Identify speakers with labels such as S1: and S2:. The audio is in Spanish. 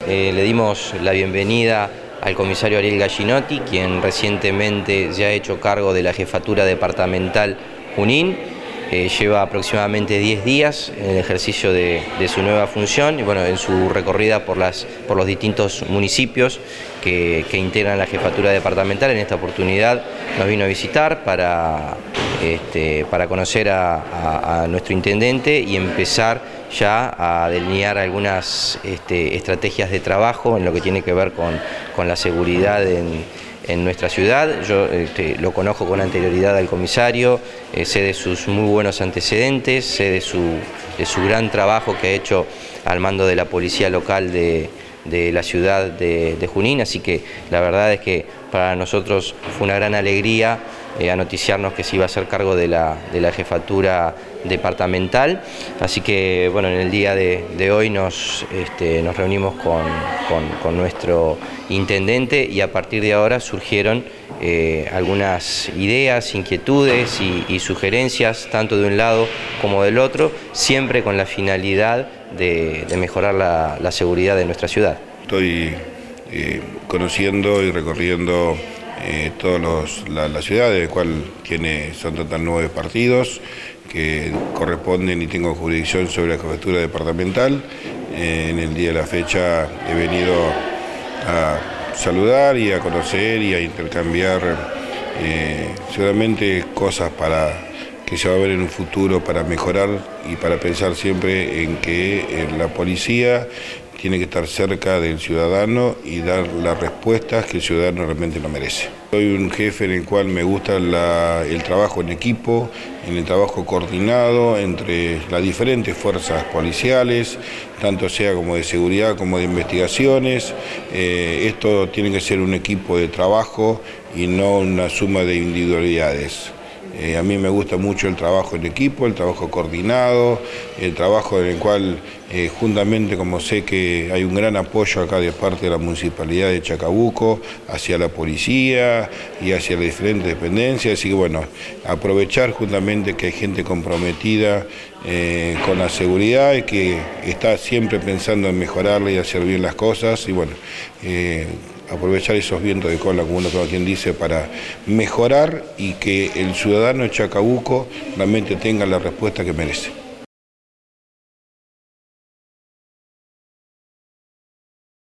S1: le dimos la bienvenida al comisario Ariel Gallinotti, quien recientemente ya ha hecho cargo de la jefatura departamental Junín. Lleva aproximadamente 10 días en el ejercicio de su nueva función y bueno, en su recorrida por los distintos municipios que integran la jefatura departamental. En esta oportunidad nos vino a visitar para conocer a nuestro intendente y empezar ya a delinear algunas estrategias de trabajo en lo que tiene que ver con la seguridad en nuestra ciudad. Yo lo conozco con anterioridad al comisario, sé de sus muy buenos antecedentes, sé de su gran trabajo que ha hecho al mando de la policía local de la ciudad de Junín, así que la verdad es que para nosotros fue una gran alegría anoticiarnos que se iba a hacer cargo de la jefatura departamental. Así que bueno, en el día de hoy nos reunimos con nuestro intendente y a partir de ahora surgieron algunas ideas, inquietudes y sugerencias tanto de un lado como del otro, siempre con la finalidad de mejorar la seguridad de nuestra ciudad.
S2: Estoy conociendo y recorriendo toda la ciudad, de cual son total 9 partidos que corresponden y tengo jurisdicción sobre la jefatura departamental. En el día de la fecha he venido a saludar y a conocer y a intercambiar seguramente cosas que se va a ver en un futuro para mejorar y para pensar siempre en que la policía tiene que estar cerca del ciudadano y dar las respuestas que el ciudadano realmente lo merece. Soy un jefe en el cual me gusta el trabajo en equipo, en el trabajo coordinado entre las diferentes fuerzas policiales, tanto sea como de seguridad como de investigaciones. Esto tiene que ser un equipo de trabajo y no una suma de individualidades. A mí me gusta mucho el trabajo en equipo, el trabajo coordinado, el trabajo en el cual juntamente, como sé que hay un gran apoyo acá de parte de la Municipalidad de Chacabuco hacia la policía y hacia las diferentes dependencias, así que bueno, aprovechar justamente que hay gente comprometida con la seguridad y que está siempre pensando en mejorarla y hacer bien las cosas y bueno, aprovechar esos vientos de cola, como uno quien dice, para mejorar y que el ciudadano de Chacabuco realmente tenga la respuesta que merece.